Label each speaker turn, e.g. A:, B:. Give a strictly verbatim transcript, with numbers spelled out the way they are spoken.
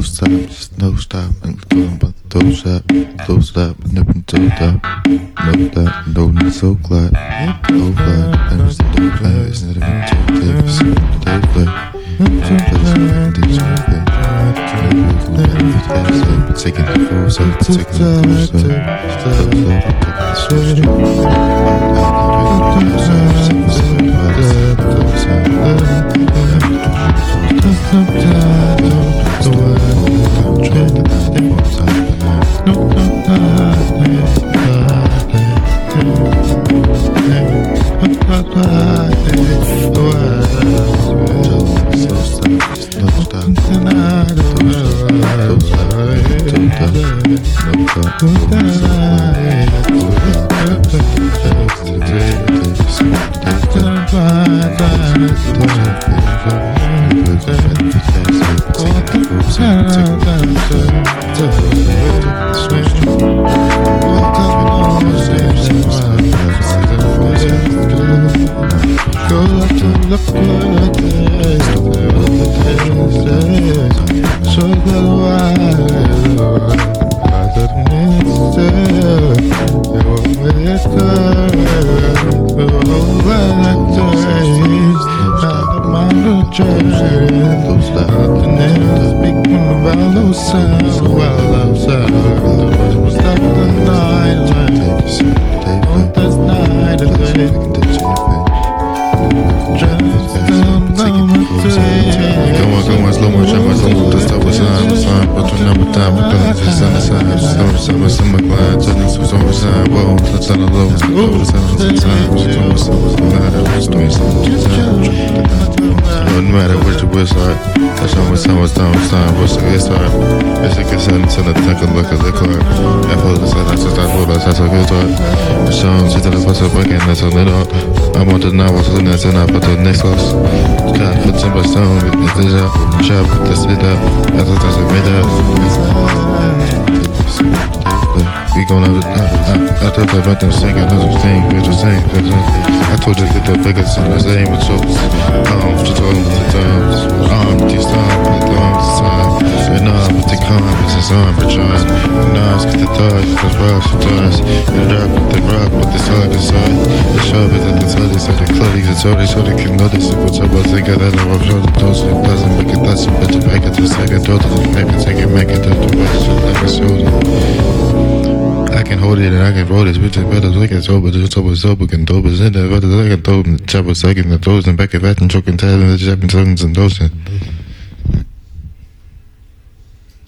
A: stop, just no stop, and going about the toe shop, toe stop, nipping toe top, no that, no need so glad, no glad, and it's the dope play, it's not even toe tape, it's the dope play, no place, no condition, it's taking the full set, taking the full set, taking Chopper sucking the toes and back at that and choking tail and the Japanese and those.